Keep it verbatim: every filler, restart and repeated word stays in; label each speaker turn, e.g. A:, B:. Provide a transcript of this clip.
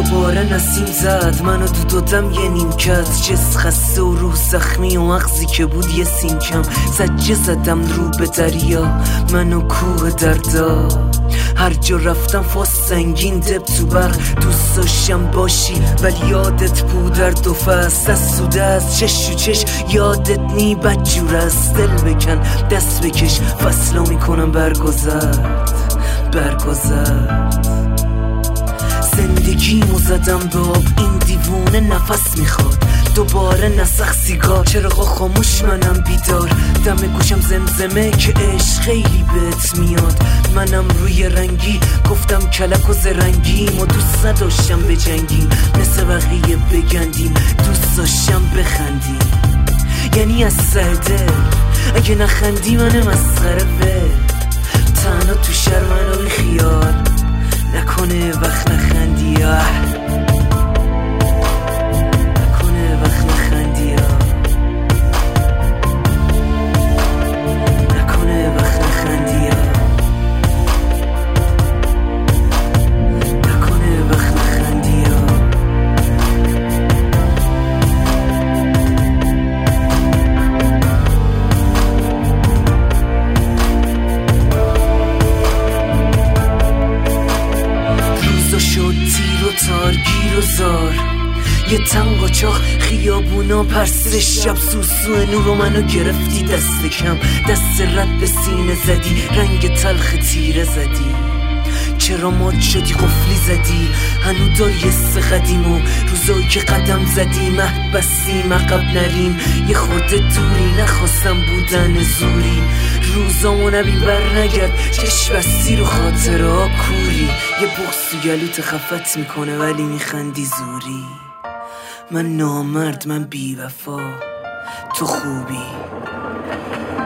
A: دوباره نسیم زد منو تو دادم یه نیمکت، جس خسته و روح زخمی و مغزی که بود یه سینکم. زجه زدم رو به دریا منو کوه دردا، هر جا رفتم فاس سنگین دب تو برق. دوست داشتم باشی ولی یادت بود در دو فصل، از سوده از چش و چش یادت نی بدجور است. دل بکن دست بکش فصلا میکنم برگذرد برگذرد. زندگیمو زدم به آب، این دیوونه نفس میخواد دوباره نسخ سیگار. چراغا خاموش منم بیدار، دم گوشم زمزمه که عشق خیلی بهت میاد. منم روی رنگی گفتم کلک و زرنگیم و دوست نداشتم بجنگیم مثل بقیه بگندیم، دوست داشتم بخندیم. یعنی از سر دل اگه نخندی من مسخره ول، تنها تو شهر منو بی خیال نکنه وقت نخندی. آه نکنه وقت نخندی. آه نکنه وقت نخندی. آه نکنه وقت نخندی. آه روزا شد تیر و تارگیر و زار، یه تنگ و چاخ خیابونا پرسش شب. سوسو نور و منو گرفتی دست کم، دست رد به سینه زدی رنگ تلخ تیره زدی. چرا مات شدی قفلی زدی هنو داری یه قدیم و روزایی که قدم زدی مهد بستیم عقب نریم. یه خورده دوری نخواستم بودن زوری، روزامو نبین بر نگرد چشم بستی رو خاطرها کوری. یه بغض تو گلوت خفت میکنه ولی میخندی زوری. من نامرد من بی وفا تو خوبی.